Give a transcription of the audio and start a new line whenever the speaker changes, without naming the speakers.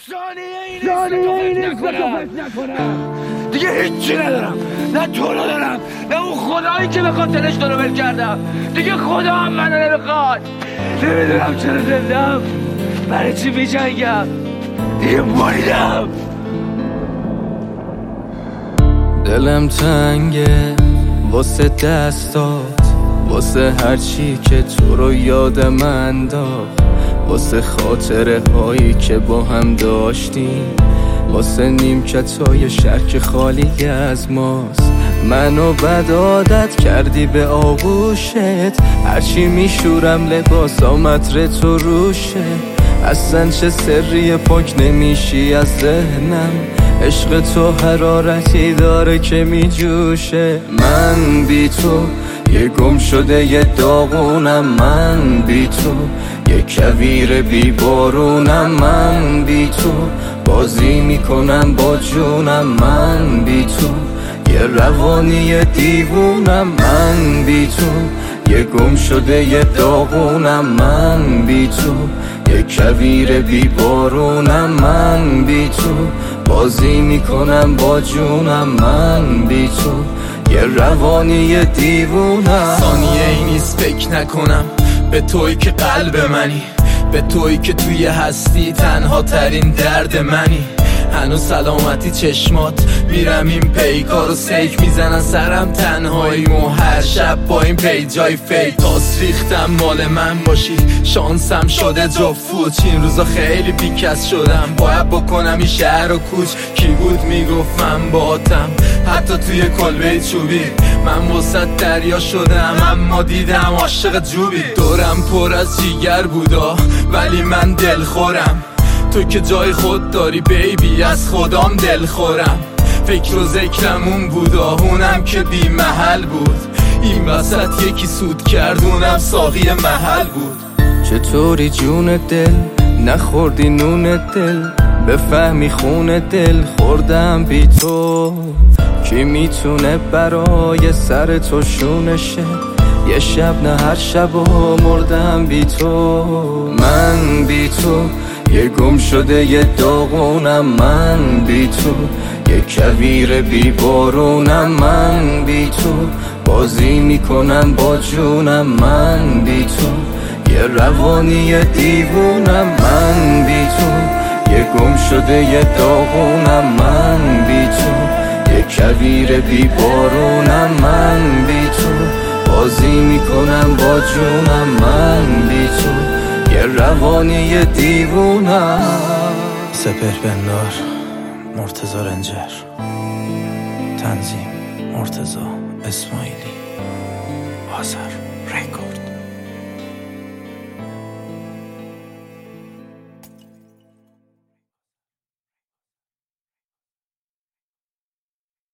ثانیه این فکر نکنم. دیگه هیچی ندارم، نه تو رو دارم نه اون خدایی که به خاطرش تو رو ول کردم. دیگه خدا هم منو نمیخواد. نمیدونم چرا زندم، برای چی میجنگم. دیگه مریدم.
دلم تنگه واسه دستات، واسه هرچی که تو رو یاد من داد، واسه خاطره هایی که با هم داشتیم، واسه نیمکتای شهر که خالی از ماست. منو بد عادت کردی به آغوشت، هرچی میشورم لباس آمتر تو روشه. اصلا چه سری پاک نمیشی از ذهنم، عشق تو حرارتی داره که میجوشه. من بی تو یه گم شده یه داغونم، من بی تو یه کویر بی بارونم، من بی تو بازی میکنم با جونم، من بی تو یه روانی دیوونم، من بی تو یه گم شده یه داغونم، من بی تو یه کویر بی بارونم، من بی تو بازی میکنم با جونم، من بی تو یه روانی دیوونم.
ثانیه ای نیست فکر نکنم به تویی که قلب منی، به تویی که توی هستی تنها ترین درد منی. هنوز سلامتی چشمات میرم این پیکار و سیک میزنن سرم تنهاییمو هر شب با این پیجای فیک. تاس ریختم مال من باشی، شانسم شده جفت. این روزا خیلی بیکس شدم، باید بکنم این شهر و کوچ. کی بود میگفت من باتم حتی توی کلبه چوبی، من وسط دریا شدم اما دیدم عاشق جوبی. دورم پر از جیگر بودا ولی من دلخورم، تو که جای خود داری بیبی از خودم دل خورم. فکر و ذکرمون بود آهونم که بی محل بود، این وسط یکی سود کردونم ساقی محل بود.
چطوری جون دل نخوردی نون دل، بفهمی خون دل خوردم بی تو. کی میتونه برای سر تو شونشه، یه شب نه هر شب و مردم بی تو. من بی تو یه گم شده یه داغونم، من بی تو یه کویر بی بارونم، من بی تو بازی میکنم با جونم، من بی تو یه روانی دیوونم، من بی تو یه گم شده یه داغونم، من بی تو یه کویر بی بارونم، من بی تو بازی میکنم با جونم، من بی تو یه روانی دیوونم.
سپهر بندار مرتضی رنجر، تنظیم مرتضی اسماعیلی، آذر رکورد.